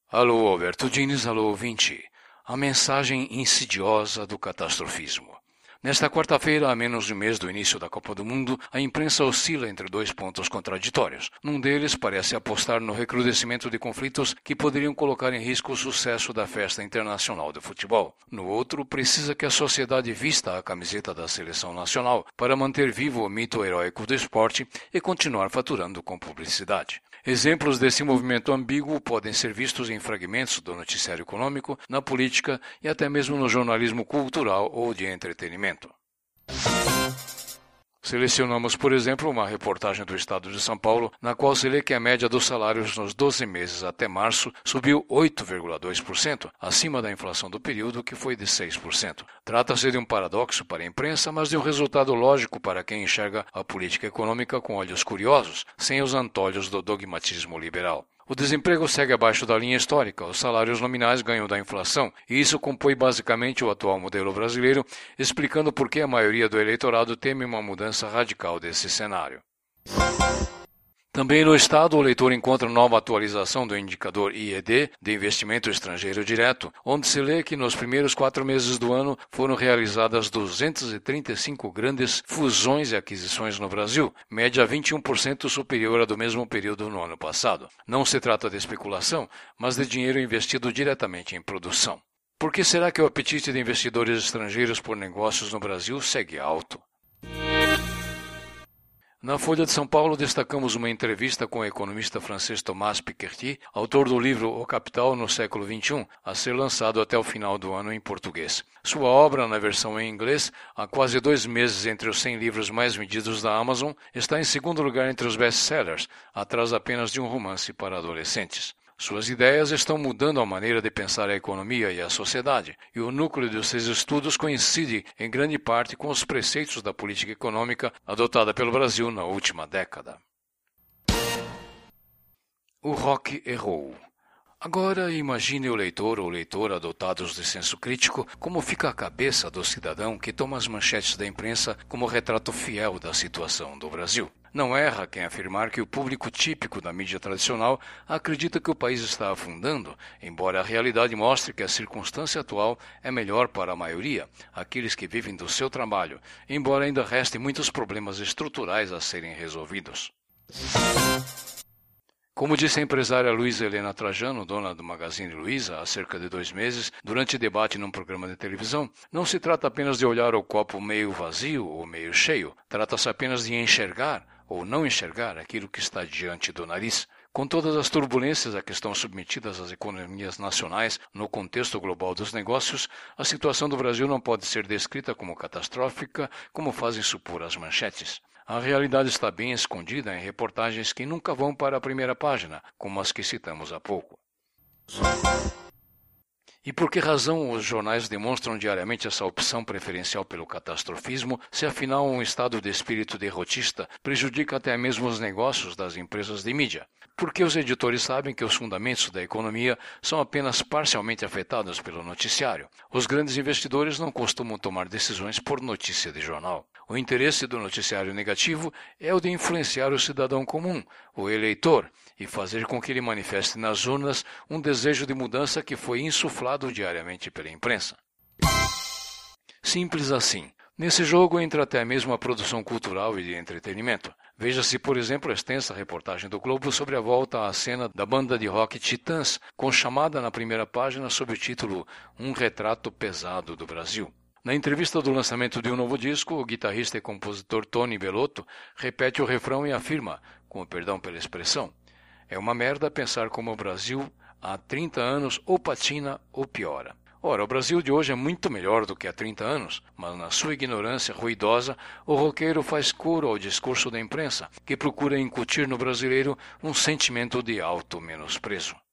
Alô, Alberto Diniz, alô, ouvinte. A mensagem insidiosa do catastrofismo. Nesta quarta-feira, a menos de um mês do início da Copa do Mundo, a imprensa oscila entre dois pontos contraditórios. Num deles, parece apostar no recrudescimento de conflitos que poderiam colocar em risco o sucesso da festa internacional de futebol. No outro, precisa que a sociedade vista a camiseta da seleção nacional para manter vivo o mito heróico do esporte e continuar faturando com publicidade. Exemplos desse movimento ambíguo podem ser vistos em fragmentos do noticiário econômico, na política e até mesmo no jornalismo cultural ou de entretenimento. Selecionamos, por exemplo, uma reportagem do Estado de São Paulo, na qual se lê que a média dos salários nos 12 meses até março subiu 8,2%, acima da inflação do período, que foi de 6%. Trata-se de um paradoxo para a imprensa, mas de um resultado lógico para quem enxerga a política econômica com olhos curiosos, sem os antolhos do dogmatismo liberal. O desemprego segue abaixo da linha histórica, os salários nominais ganham da inflação, e isso compõe basicamente o atual modelo brasileiro, explicando por que a maioria do eleitorado teme uma mudança radical desse cenário. Também no Estado, o leitor encontra nova atualização do indicador IED, de investimento estrangeiro direto, onde se lê que nos primeiros 4 meses do ano foram realizadas 235 grandes fusões e aquisições no Brasil, média 21% superior à do mesmo período no ano passado. Não se trata de especulação, mas de dinheiro investido diretamente em produção. Por que será que o apetite de investidores estrangeiros por negócios no Brasil segue alto? Na Folha de São Paulo, destacamos uma entrevista com o economista francês Thomas Piketty, autor do livro O Capital no século XXI, a ser lançado até o final do ano em português. Sua obra, na versão em inglês, há quase 2 meses entre os 100 livros mais vendidos da Amazon, está em segundo lugar entre os best-sellers, atrás apenas de um romance para adolescentes. Suas ideias estão mudando a maneira de pensar a economia e a sociedade, e o núcleo de seus estudos coincide em grande parte com os preceitos da política econômica adotada pelo Brasil na última década. O rock errou. Agora imagine o leitor ou leitora dotados de senso crítico como fica a cabeça do cidadão que toma as manchetes da imprensa como retrato fiel da situação do Brasil. Não erra quem afirmar que o público típico da mídia tradicional acredita que o país está afundando, embora a realidade mostre que a circunstância atual é melhor para a maioria, aqueles que vivem do seu trabalho, embora ainda restem muitos problemas estruturais a serem resolvidos. Como disse a empresária Luísa Helena Trajano, dona do Magazine Luiza, há cerca de 2 meses, durante debate num programa de televisão, não se trata apenas de olhar o copo meio vazio ou meio cheio, trata-se apenas de enxergar ou não enxergar aquilo que está diante do nariz. Com todas as turbulências a que estão submetidas as economias nacionais no contexto global dos negócios, a situação do Brasil não pode ser descrita como catastrófica, como fazem supor as manchetes. A realidade está bem escondida em reportagens que nunca vão para a primeira página, como as que citamos há pouco. E por que razão os jornais demonstram diariamente essa opção preferencial pelo catastrofismo, se afinal um estado de espírito derrotista prejudica até mesmo os negócios das empresas de mídia? Porque os editores sabem que os fundamentos da economia são apenas parcialmente afetados pelo noticiário. Os grandes investidores não costumam tomar decisões por notícia de jornal. O interesse do noticiário negativo é o de influenciar o cidadão comum, o eleitor, e fazer com que ele manifeste nas urnas um desejo de mudança que foi insuflado diariamente pela imprensa. Simples assim. Nesse jogo entra até mesmo a produção cultural e de entretenimento. Veja-se, por exemplo, a extensa reportagem do Globo sobre a volta à cena da banda de rock Titãs, com chamada na primeira página sob o título Um Retrato Pesado do Brasil. Na entrevista do lançamento de um novo disco, o guitarrista e compositor Tony Bellotto repete o refrão e afirma, com perdão pela expressão, é uma merda pensar como o Brasil há 30 anos ou patina ou piora. Ora, o Brasil de hoje é muito melhor do que há 30 anos, mas na sua ignorância ruidosa, o roqueiro faz coro ao discurso da imprensa, que procura incutir no brasileiro um sentimento de auto-menosprezo.